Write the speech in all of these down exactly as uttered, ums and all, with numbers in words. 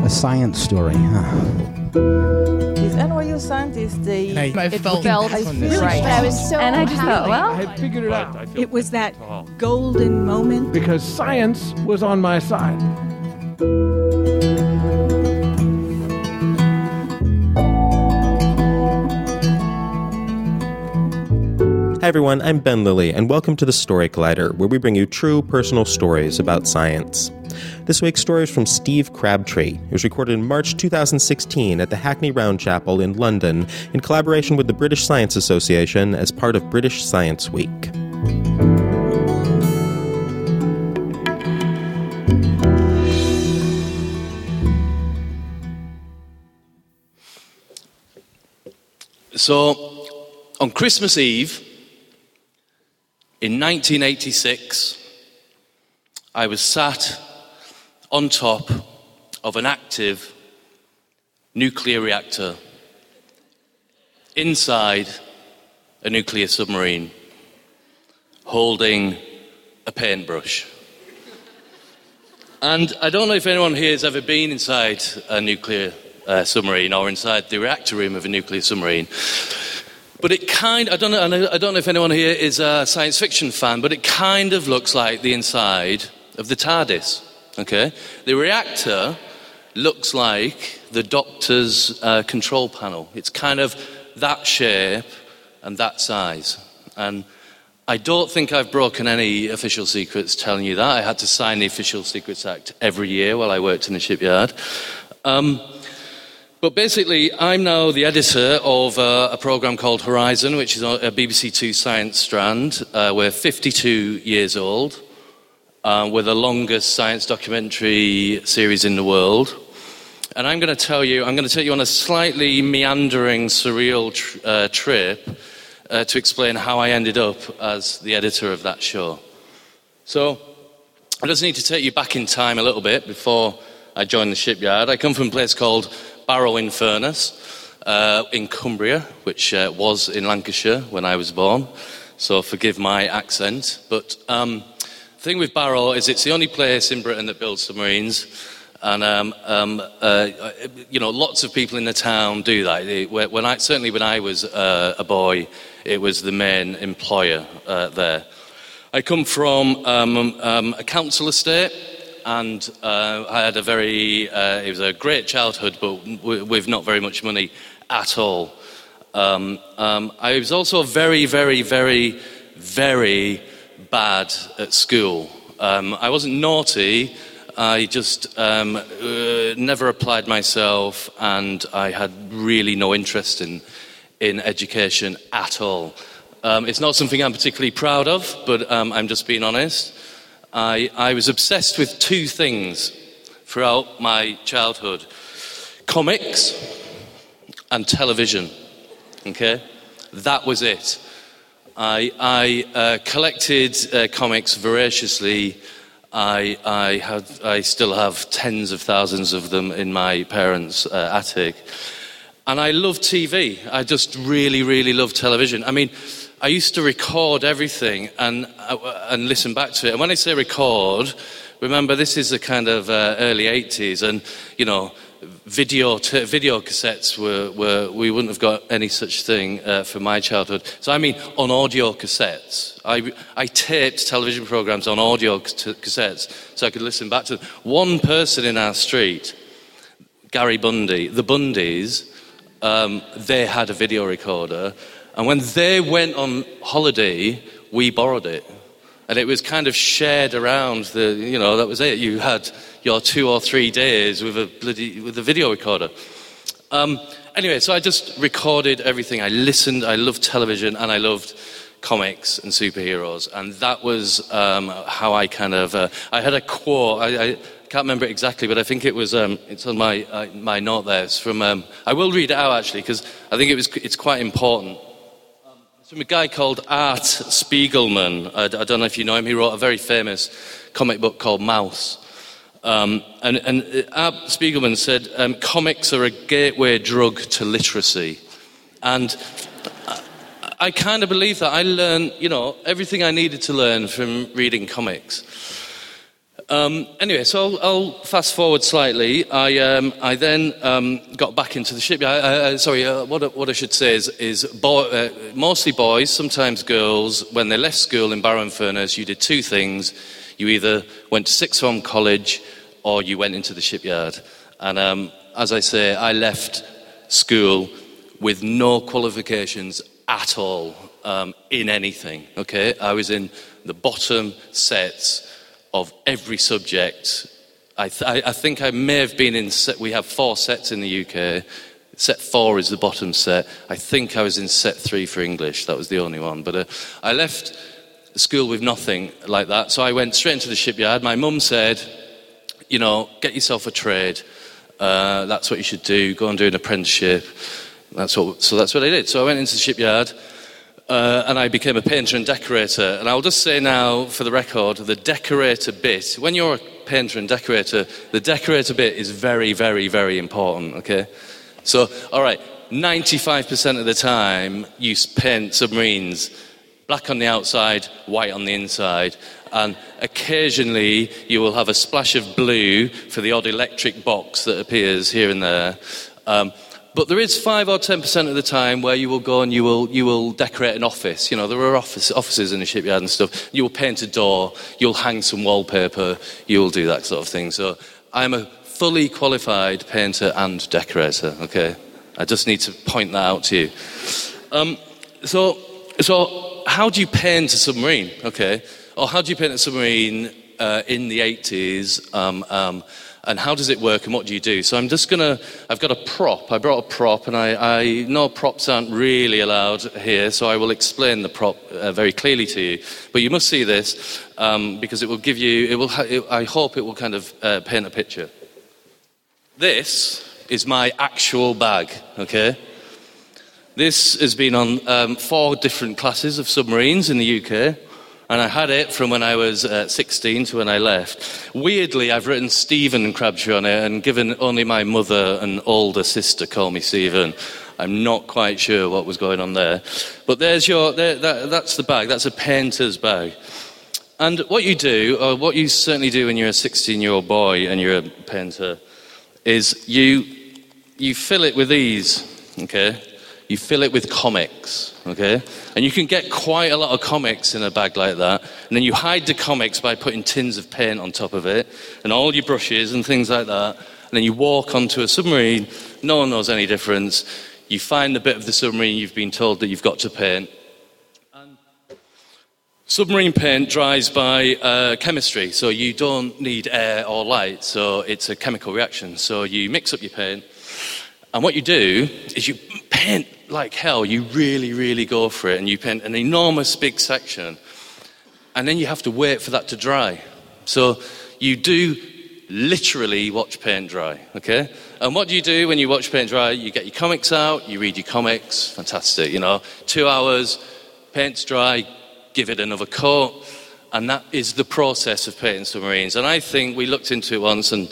a science story, huh? These N Y U scientists, they... I, I it felt, felt I really right. I was so And I just thought, well... I figured it out. It was that golden moment. Because science was on my side. Hi everyone, I'm Ben Lilly, and welcome to the Story Collider, where we bring you true personal stories about science. This week's story is from Steve Crabtree. It was recorded in March two thousand sixteen at the Hackney Round Chapel in London in collaboration with the British Science Association as part of British Science Week. So, on Christmas Eve, in nineteen eighty-six, I was sat on top of an active nuclear reactor inside a nuclear submarine, holding a paintbrush. And I don't know if anyone here has ever been inside a nuclear uh, submarine or inside the reactor room of a nuclear submarine. But it kind I don't know I don't know if anyone here is a science fiction fan, but it kind of looks like the inside of the TARDIS. Okay? The reactor looks like the Doctor's uh, control panel. It's kind of that shape and that size. And I don't think I've broken any official secrets telling you that. I had to sign the Official Secrets Act every year while I worked in the shipyard. Um, But basically, I'm now the editor of uh, a program called Horizon, which is a B B C Two science strand. Uh, we're fifty-two years old. Uh, we're the longest science documentary series in the world. And I'm going to tell you, I'm going to take you on a slightly meandering, surreal tr- uh, trip uh, to explain how I ended up as the editor of that show. So, I just need to take you back in time a little bit before I joined the shipyard. I come from a place called Barrow-in-Furness uh, in Cumbria, which uh, was in Lancashire when I was born, so forgive my accent. But um, the thing with Barrow is it's the only place in Britain that builds submarines, and um, um, uh, you know, lots of people in the town do that. When I, certainly when I was uh, a boy, it was the main employer uh, there. I come from um, um, a council estate. And uh, I had a very, uh, it was a great childhood, but w- with not very much money at all. Um, um, I was also very, very, very, very bad at school. Um, I wasn't naughty, I just um, uh, never applied myself, and I had really no interest in, in education at all. Um, it's not something I'm particularly proud of, but um, I'm just being honest. I, I was obsessed with two things throughout my childhood: comics and television. Okay? That was it. I, I uh, collected uh, comics voraciously. I, I, had, I still have tens of thousands of them in my parents' uh, attic. And I loved T V. I just really, really loved television. I mean, I used to record everything and uh, and listen back to it. And when I say record, remember this is the kind of uh, early eighties, and you know, video t- video cassettes were, were we wouldn't have got any such thing uh, for my childhood. So I mean, on audio cassettes, I I taped television programs on audio c- cassettes so I could listen back to them. One person in our street, Gary Bundy, the Bundys, um, they had a video recorder. And when they went on holiday, we borrowed it. And it was kind of shared around the, you know, that was it. You had your two or three days with a bloody, with a video recorder. Um, anyway, so I just recorded everything. I listened, I loved television, and I loved comics and superheroes. And that was um, how I kind of, uh, I had a quote, I, I can't remember it exactly, but I think it was, um, it's on my uh, my note there. It's from, um, I will read it out actually, because I think it was, it's quite important. From a guy called Art Spiegelman. I, I don't know if you know him. He wrote a very famous comic book called Mouse. Um, and, and Art Spiegelman said, um, comics are a gateway drug to literacy. And I, I kind of believe that. I learned, you know, everything I needed to learn from reading comics. Um, anyway, so I'll, I'll fast forward slightly. I um, I then um, got back into the shipyard. Uh, uh, sorry, uh, what what I should say is is boy, uh, mostly boys, sometimes girls. When they left school in Barrow-in-Furness, you did two things: you either went to sixth form college, or you went into the shipyard. And um, as I say, I left school with no qualifications at all um, in anything. Okay, I was in the bottom sets of every subject. I, th- I think I may have been in set, we have four sets in the U K. Set four is the bottom set. I think I was in set three for English. That was the only one. But uh, I left school with nothing like that. So I went straight into the shipyard. My mum said, you know, get yourself a trade. Uh, that's what you should do. Go and do an apprenticeship. That's what. So that's what I did. So I went into the shipyard. Uh, and I became a painter and decorator. And I'll just say now, for the record, the decorator bit, when you're a painter and decorator, the decorator bit is very, very, very important, okay? So, all right, ninety-five percent of the time, you paint submarines black on the outside, white on the inside. And occasionally, you will have a splash of blue for the odd electric box that appears here and there. Um, But there is five or ten percent of the time where you will go and you will you will decorate an office. You know, there are office, offices in the shipyard and stuff. You will paint a door, you'll hang some wallpaper, you'll do that sort of thing. So I'm a fully qualified painter and decorator, okay? I just need to point that out to you. Um, so, so how do you paint a submarine, okay? Or how do you paint a submarine uh, in the eighties? Um, um, And how does it work and what do you do? So I'm just going to, I've got a prop. I brought a prop and I, I know props aren't really allowed here, so I will explain the prop uh, very clearly to you. But you must see this um, because it will give you, it will. Ha- it, I hope it will kind of uh, paint a picture. This is my actual bag, okay? This has been on um, four different classes of submarines in the U K. And I had it from when I was uh, sixteen to when I left. Weirdly, I've written Stephen Crabtree on it, and given only my mother and older sister call me Stephen, I'm not quite sure what was going on there. But there's your, there, that, that's the bag. That's a painter's bag. And what you do, or what you certainly do when you're a sixteen-year-old boy and you're a painter, is you you fill it with these, okay? You fill it with comics, okay? And you can get quite a lot of comics in a bag like that. And then you hide the comics by putting tins of paint on top of it, and all your brushes and things like that. And then you walk onto a submarine, no one knows any difference. You find the bit of the submarine you've been told that you've got to paint. And submarine paint dries by uh, chemistry, so you don't need air or light, so it's a chemical reaction. So you mix up your paint, and what you do is you paint like hell. You really, really go for it, and you paint an enormous big section, and then you have to wait for that to dry. So you do literally watch paint dry, okay? And what do you do when you watch paint dry? You get your comics out, you read your comics, fantastic, you know. Two hours, paint's dry, give it another coat, and that is the process of painting submarines. And I think we looked into it once, and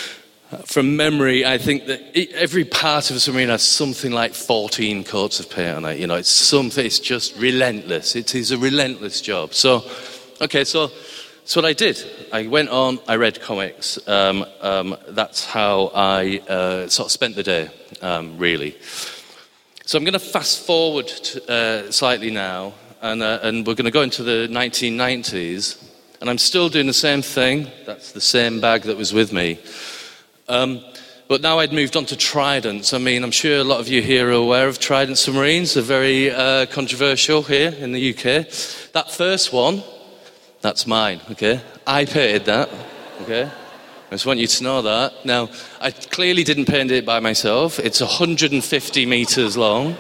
from memory, I think that every part of a submarine has something like fourteen coats of paint on it. You know, it's something, it's just relentless. It is a relentless job. So, okay, so that's what I did. I went on, I read comics. Um, um, that's how I uh, sort of spent the day, um, really. So I'm going to fast forward to, uh, slightly now, and, uh, and we're going to go into the nineteen nineties, and I'm still doing the same thing. That's the same bag that was with me. Um, but now I'd moved on to Tridents. I mean, I'm sure a lot of you here are aware of Trident submarines. They're very uh, controversial here in the U K. That first one, that's mine, okay? I painted that, okay? I just want you to know that. Now, I clearly didn't paint it by myself. It's one hundred fifty metres long,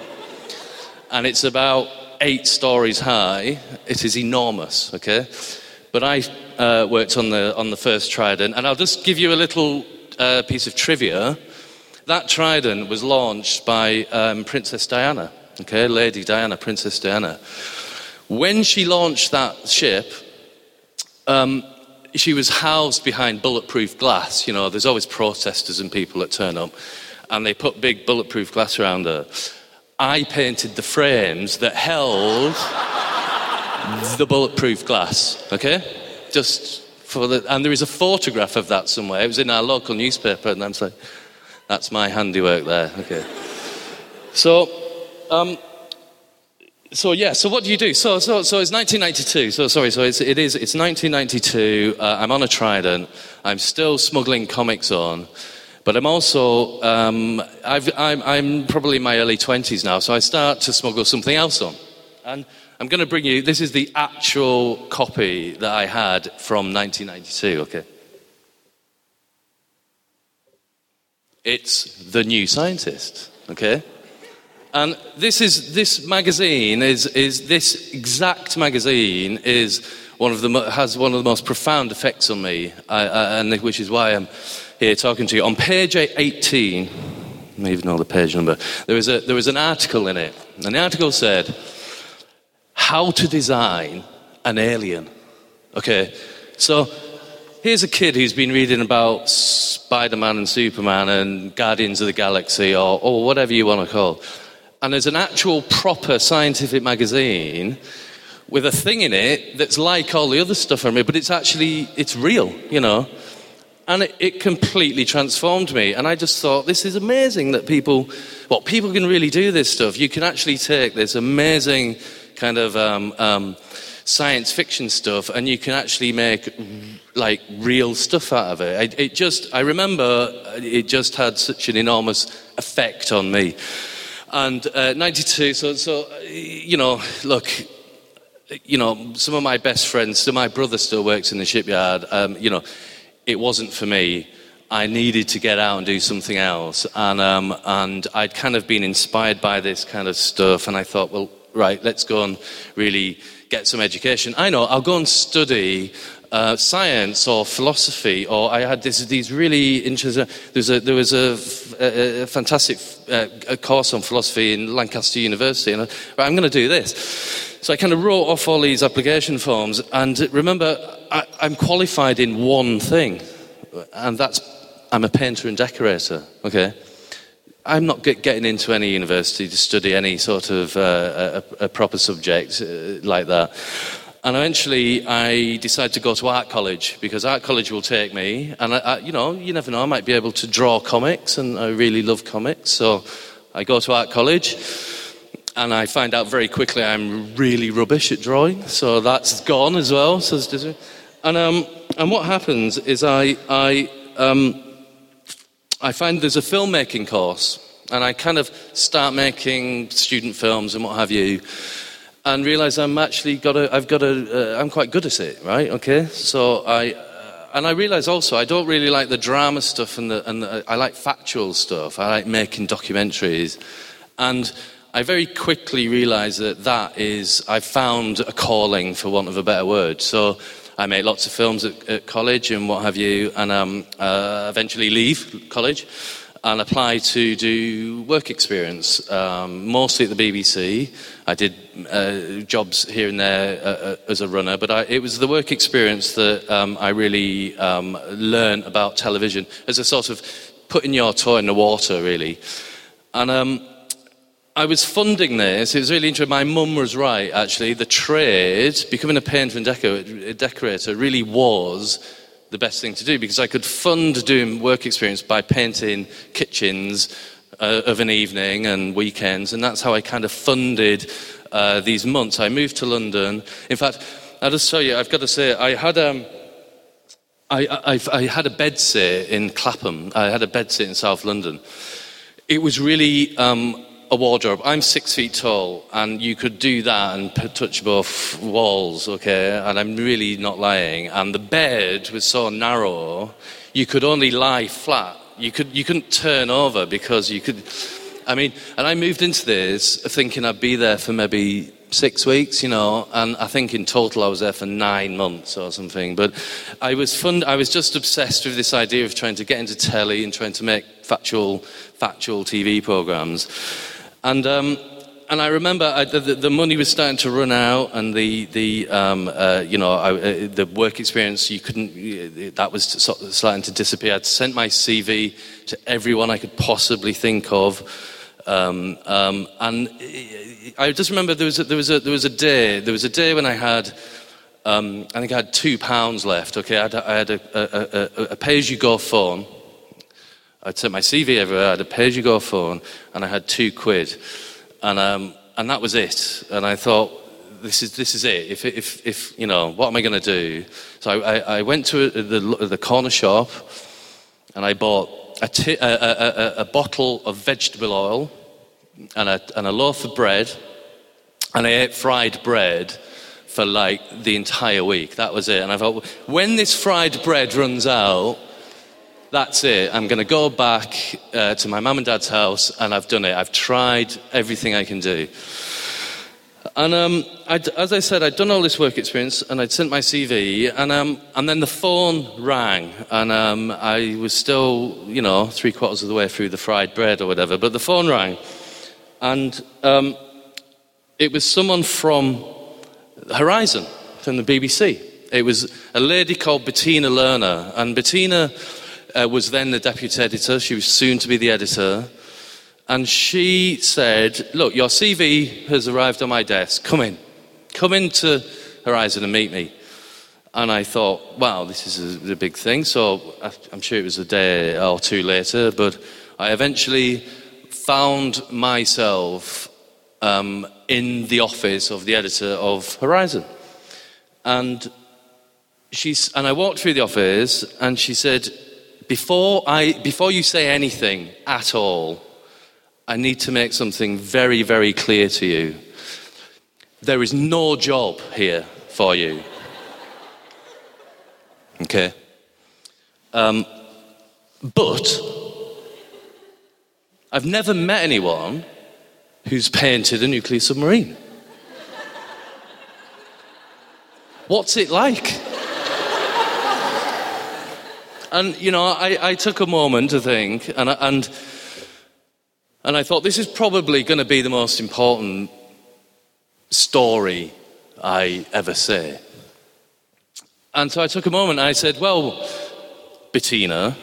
and it's about eight stories high. It is enormous, okay? But I uh, worked on the on the first Trident, and I'll just give you a little Uh, piece of trivia. That Trident was launched by um, Princess Diana, okay, Lady Diana, Princess Diana. When she launched that ship, um, she was housed behind bulletproof glass. You know, there's always protesters and people that turn up, and they put big bulletproof glass around her. I painted the frames that held the bulletproof glass, okay? Just for the, and there is a photograph of that somewhere. It was in our local newspaper, and I'm like, that's my handiwork there. Okay. So, um, so yeah. So what do you do? So, so, so it's nineteen ninety-two. So sorry. So it's it is it's nineteen ninety-two. Uh, I'm on a Trident. I'm still smuggling comics on. But I'm also, um, I've, I'm, I'm probably in my early twenties now, so I start to smuggle something else on. And I'm going to bring you, this is the actual copy that I had from nineteen ninety-two, okay? It's The New Scientist, okay? And this is, this magazine is, is this exact magazine is one of the, has one of the most profound effects on me, I, I, and which is why I'm here talking to you. On page eighteen, I don't even know the page number, there was, a, there was an article in it. And the article said, how to design an alien. Okay, so here's a kid who's been reading about Spider-Man and Superman and Guardians of the Galaxy or, or whatever you want to call. And there's an actual proper scientific magazine with a thing in it that's like all the other stuff I read, but it's actually, it's real, you know. And it, it completely transformed me. And I just thought, this is amazing that people, well, people can really do this stuff. You can actually take this amazing kind of um, um, science fiction stuff and you can actually make, like, real stuff out of it. I, it just, I remember it just had such an enormous effect on me. And uh, ninety-two, so, so, you know, look, you know, some of my best friends, so my brother still works in the shipyard, um, you know, it wasn't for me. I needed to get out and do something else. And um, and I'd kind of been inspired by this kind of stuff. And I thought, well, right, let's go and really get some education. I know, I'll go and study uh, science or philosophy. Or I had this, these really interesting... There was a, there was a, a, a fantastic uh, a course on philosophy in Lancaster University. And I, right, I'm going to do this. So I kind of wrote off all these application forms, and remember, I, I'm qualified in one thing, and that's, I'm a painter and decorator, okay? I'm not get, getting into any university to study any sort of uh, a, a proper subject uh, like that. And eventually I decided to go to art college, because art college will take me, and I, I, you know, you never know, I might be able to draw comics, and I really love comics, so I go to art college. And I find out very quickly I'm really rubbish at drawing, so that's gone as well. So and um, and what happens is I I um, I find there's a filmmaking course, and I kind of start making student films and what have you, and realise I'm actually got a I've got a uh, I'm quite good at it, right? Okay, so I. Uh, and I realise also I don't really like the drama stuff, and the and the, I like factual stuff. I like making documentaries, and I very quickly realised that that is, I found a calling, for want of a better word. So I made lots of films at, at college and what have you, and um, uh, eventually leave college and apply to do work experience, um, mostly at the B B C. I did uh, jobs here and there uh, as a runner, but I, it was the work experience that um, I really um, learned about television as a sort of putting your toe in the water, really. And um, I was funding this. It was really interesting. My mum was right, actually. The trade, becoming a painter and deco- decorator, really was the best thing to do, because I could fund doing work experience by painting kitchens uh, of an evening and weekends, and that's how I kind of funded uh, these months. I moved to London. In fact, I'll just tell you, I've got to say, I had um, I, I, I had a bedsit in Clapham. I had a bedsit in South London. It was really... Um, a wardrobe. I'm six feet tall, and you could do that and p- touch both walls, okay? And I'm really not lying. And the bed was so narrow, you could only lie flat. You could you couldn't turn over because you could. I mean, and I moved into this thinking I'd be there for maybe six weeks, you know, and I think in total I was there for nine months or something. But I was fun. I was just obsessed with this idea of trying to get into telly and trying to make factual, factual T V programs. And um, and I remember I, the, the money was starting to run out, and the the um, uh, you know I, uh, the work experience you couldn't that was starting to disappear. I'd sent my C V to everyone I could possibly think of, um, um, and I just remember there was a, there was a there was a day there was a day when I had um, I think I had two pounds left. Okay, I had, I had a, a, a, a pay-as-you-go phone. I'd sent my C V everywhere. I had a pay-as-you-go phone, and I had two quid, and um, and that was it. And I thought, this is this is it. If if if you know, what am I going to do? So I, I, I went to the the corner shop, and I bought a, t- a, a, a, a bottle of vegetable oil, and a and a loaf of bread, and I ate fried bread for like the entire week. That was it. And I thought, when this fried bread runs out, that's it. I'm going to go back uh, to my mum and dad's house, and I've done it. I've tried everything I can do. And um, I'd, as I said, I'd done all this work experience, and I'd sent my C V, and um, and then the phone rang, and um, I was still, you know, three quarters of the way through the fried bread or whatever, but the phone rang, and um, it was someone from Horizon, from the B B C. It was a lady called Bettina Lerner, and Bettina uh, was then the deputy editor. She was soon to be the editor. And she said, look, your C V has arrived on my desk. Come in. Come into Horizon and meet me. And I thought, wow, this is a, a big thing. So I'm sure it was a day or two later, but I eventually found myself um, in the office of the editor of Horizon. And she's, and I walked through the office, and she said, before I, before you say anything at all, I need to make something very, very clear to you. There is no job here for you. Okay? Um, but I've never met anyone who's painted a nuclear submarine. What's it like? And, you know, I, I took a moment to think, and and... And I thought, this is probably going to be the most important story I ever say. And so I took a moment and I said, well, Bettina,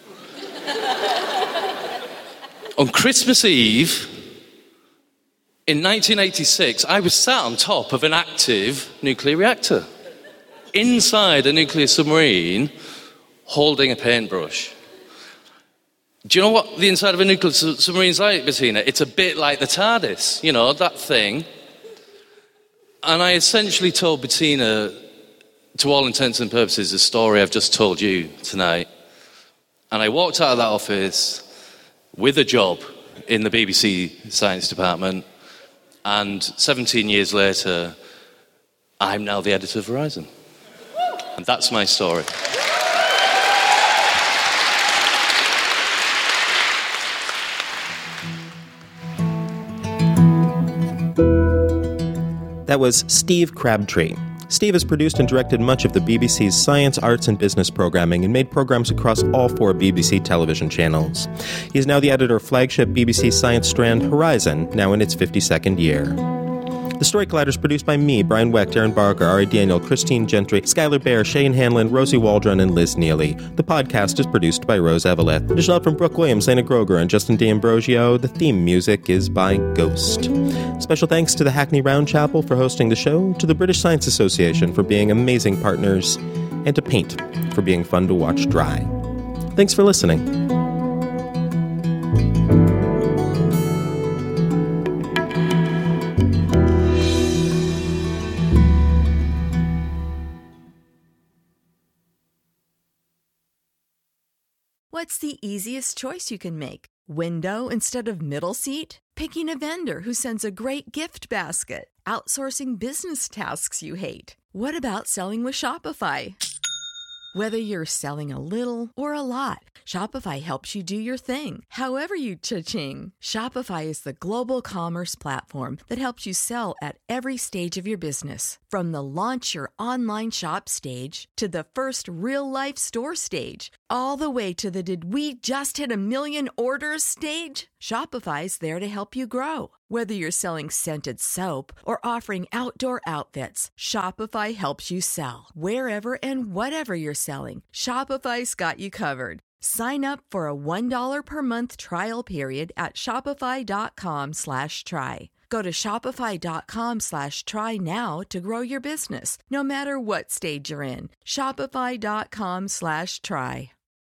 on Christmas Eve in nineteen eighty-six, I was sat on top of an active nuclear reactor, inside a nuclear submarine, holding a paintbrush. Do you know what the inside of a nuclear submarine is like, Bettina? It's a bit like the TARDIS, you know, that thing. And I essentially told Bettina, to all intents and purposes, the story I've just told you tonight. And I walked out of that office with a job in the B B C Science Department. And seventeen years later, I'm now the editor of Horizon. And that's my story. That was Steve Crabtree. Steve has produced and directed much of the B B C's science, arts, and business programming and made programs across all four B B C television channels. He is now the editor of flagship B B C science strand Horizon, now in its fifty-second year. The Story Collider is produced by me, Brian Wecht, Aaron Barker, Ari Daniel, Christine Gentry, Skylar Bear, Shane Hanlon, Rosie Waldron, and Liz Neely. The podcast is produced by Rose Eveleth. Additional help from Brooke Williams, Lena Groger, and Justin D'Ambrosio. The theme music is by Ghost. Special thanks to the Hackney Round Chapel for hosting the show, to the British Science Association for being amazing partners, and to Paint for being fun to watch dry. Thanks for listening. What's the easiest choice you can make? Window instead of middle seat? Picking a vendor who sends a great gift basket? Outsourcing business tasks you hate? What about selling with Shopify? Whether you're selling a little or a lot, Shopify helps you do your thing, however you cha-ching. Shopify is the global commerce platform that helps you sell at every stage of your business. From the launch your online shop stage to the first real-life store stage, all the way to the did we just hit a million orders stage. Shopify's there to help you grow. Whether you're selling scented soap or offering outdoor outfits, Shopify helps you sell. Wherever and whatever you're selling, Shopify's got you covered. Sign up for a one dollar per month trial period at shopify.com slash try. Go to shopify.com slash try now to grow your business, no matter what stage you're in. Shopify.com slash try.